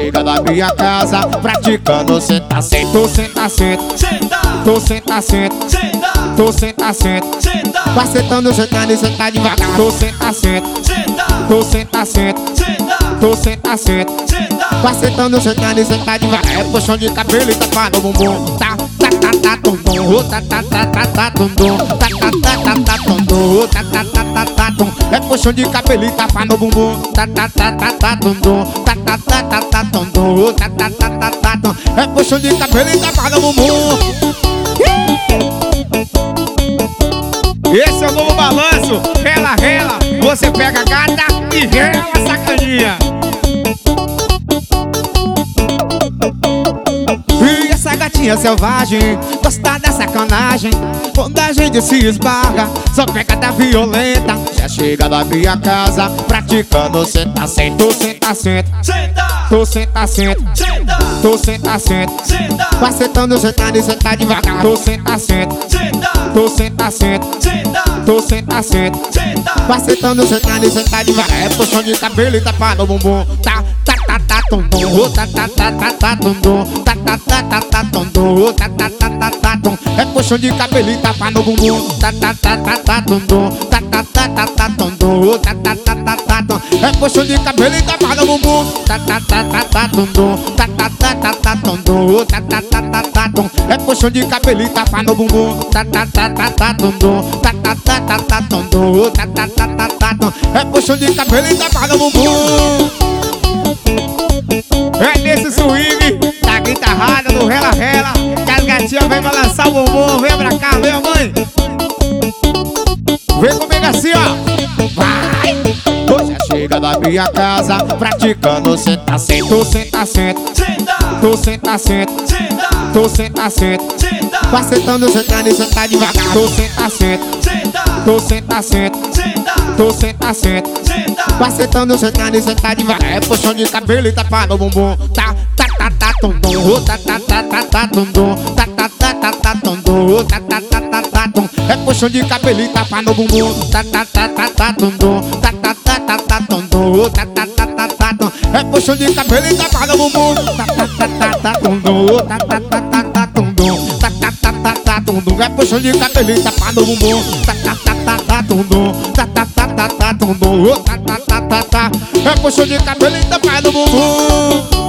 chega na minha casa praticando senta, senta, tô senta, senta, tô senta, senta, tô senta, senta, vai sentando, sentando e senta devagar. Tô senta, senta, tô senta, senta, tô senta, senta, vai sentando, sentando e senta devagar. É puxão de cabelo e tapa no bumbum. Tá, tá, tá, tá, tum, tum, tá, tá, tá, tá, tá, tum, tum, tá, tá, tá, tá, tá, tum, tum, tá, tá, tá, tá, tá, tum. É puxão de cabelo e tapa no bumbum. Tá, tá, tá, tá, tá, tum, tum, tá, tá, tá, tá, tá, tum, tum, tá, tá, tá, tá, tá, tum. É puxão de cabelo e tapa no bumbum. Esse é o novo balanço. Rela, rela, você pega a gata e rela, sacaninha. E essa gatinha selvagem gosta da sacanagem. Quando a gente se esbarra, só pega da violenta. Já chega na minha casa praticando senta, senta, tô senta, senta, tô senta, senta, tô senta, senta, vai sentando, sentando e senta devagar. Tô senta, senta, tô senta, senta, tô senta, senta, vai sentando, sentando e senta devagar. É puxão de cabelo e tapa no bumbum. Tá, tá, tá, tá, tum, tum, tá, tá, tá, tá, tá, tum, tum, tá, tá, tá, tá, tá, tum, tum, tá, tá, tá, tá, tá, tum. É puxão de cabelo e tapa no bumbum. Tá, tá, tá, tá, tá, tum, tum, tá, tá, tá, tá, tá, tum, tum, tá, tá, tá, tá, tá, tum. É puxão de cabelo e tapa no bumbum. Tá, tá, tá, tá, tá, tum, tum, tá, tá, tá, tá, tá, tum, tum, tá, tá, tá, tá, tá, tum. É puxão de cabelo e tapa no bumbum. Tá, tá, tá, tá, tá, tum, tum, tá, tá, tá, tá, tá, tum, tum, tá, tá, tá, tá, tá, tum. É puxão de cabelo e tapa no bumbum. É nesse swing da guitarrada do rela rela que as gatinhas vem balançar o bumbum. Vem pra cá, vem, mãe. Vem comigo assim, ó. Vai! Hoje chega na minha casa praticando senta, senta, tô senta, senta, tô senta, senta, tô senta, senta, vai sentando, sentando e senta devagar. Tô senta, senta, tô senta, senta, tô senta, senta, vai sentando, sentando e senta devagar. É puxão de cabelo e tapa no bumbum. Tá, tá, tá, tá, tum, tum, tá, tá, tá, tá, tá, tum, tum, tá, tá, tá, tá, tá, tum, tum, tá, tá, tá, tá, tá, tum. É puxão de cabelo e tapa no bumbum. Tá, tá, tá, tá, tá, tum, tum, tá, tá, tá, tá, tá, tum, tum, tá, tá, tá, tá, tá, tum. É puxão de cabelo e tapa no bumbum. Tá, tá, tá, tá, tá, tum, tum, tá, tá, tá, tá, tá, tum, tum, tá, tá, tá, tá, tá, tum, tum. É puxão de cabelo e tapa no bumbum. Tá, tá, tá, tá, tá, tum, tum, tá, tá, tá, tá, tá, tum, tum, tá, tá, tá, tá, tá. É puxão de cabelo e tapa no bumbum.